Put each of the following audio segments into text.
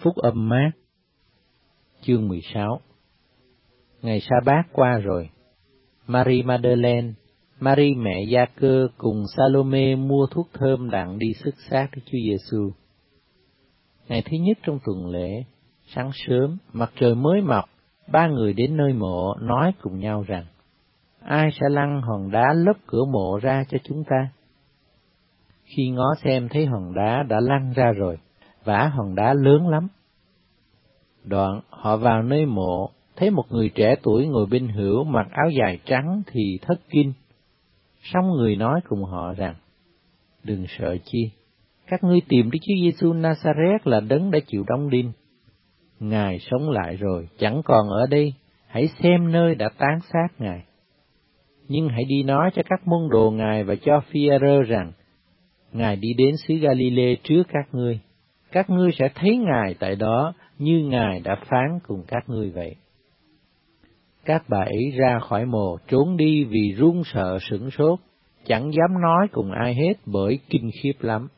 Phúc âm Mát, chương 16. Ngày Sa-bát qua rồi, Marie Magdalene, Marie mẹ Gia-cơ cùng Salome mua thuốc thơm đặng đi xức xác Đức Chúa Giêsu. Ngày thứ nhất trong tuần lễ, sáng sớm, mặt trời mới mọc, ba người đến nơi mộ nói cùng nhau rằng: ai sẽ lăn hòn đá lấp cửa mộ ra cho chúng ta? Khi ngó xem thấy hòn đá đã lăn ra rồi, vả hòn đá lớn lắm. Đoạn họ vào nơi mộ, thấy một người trẻ tuổi ngồi bên hữu mặc áo dài trắng thì thất kinh. Song người nói cùng họ rằng: đừng sợ chi, các ngươi tìm Đức Chúa Giêsu Nazareth là đấng đã chịu đóng đinh. Ngài sống lại rồi, chẳng còn ở đây, hãy xem nơi đã táng xác Ngài. Nhưng hãy đi nói cho các môn đồ Ngài và cho Phi-e-rơ rằng: Ngài đi đến xứ Ga-li-lê trước các ngươi sẽ thấy Ngài tại đó như Ngài đã phán cùng các ngươi vậy. Các bà ấy ra khỏi mồ trốn đi vì run sợ sửng sốt, chẳng dám nói cùng ai hết bởi kinh khiếp lắm.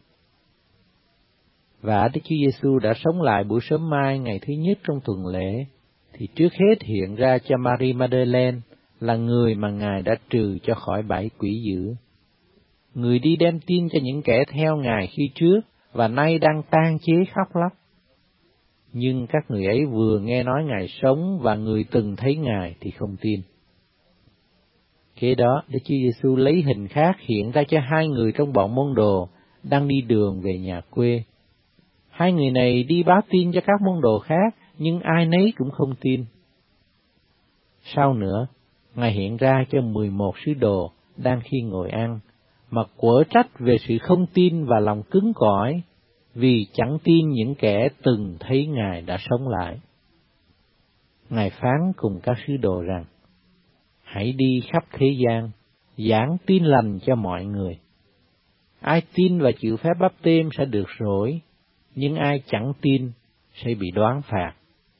Và Đức Chúa Giêsu đã sống lại buổi sớm mai ngày thứ nhất trong tuần lễ, thì trước hết hiện ra cho Marie Magdalene là người mà Ngài đã trừ cho khỏi bảy quỷ dữ. Người đi đem tin cho những kẻ theo Ngài khi trước, và nay đang tang chế khóc lóc. Nhưng các người ấy vừa nghe nói Ngài sống và người từng thấy Ngài thì không tin. Kế đó, Đức Chúa Giêsu lấy hình khác hiện ra cho hai người trong bọn môn đồ đang đi đường về nhà quê. Hai người này đi báo tin cho các môn đồ khác, nhưng ai nấy cũng không tin. Sau nữa, Ngài hiện ra cho 11 sứ đồ đang khi ngồi ăn, mà quở trách về sự không tin và lòng cứng cỏi, vì chẳng tin những kẻ từng thấy Ngài đã sống lại. Ngài phán cùng các sứ đồ rằng: hãy đi khắp thế gian, giảng tin lành cho mọi người. Ai tin và chịu phép báp têm sẽ được rỗi, nhưng ai chẳng tin sẽ bị đoán phạt.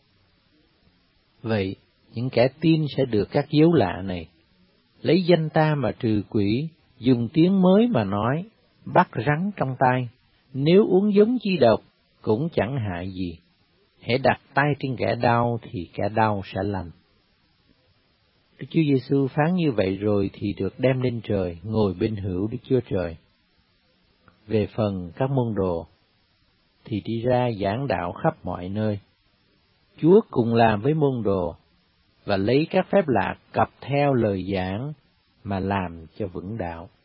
Vậy, những kẻ tin sẽ được các dấu lạ này: lấy danh ta mà trừ quỷ, dùng tiếng mới mà nói, bắt rắn trong tay, nếu uống giống chi độc cũng chẳng hại gì. Hễ đặt tay trên kẻ đau thì kẻ đau sẽ lành. Đức Chúa Giêsu phán như vậy rồi thì được đem lên trời, ngồi bên hữu Đức Chúa Trời. Về phần các môn đồ thì đi ra giảng đạo khắp mọi nơi. Chúa cùng làm với môn đồ và lấy các phép lạ cập theo lời giảng mà làm cho vững đạo.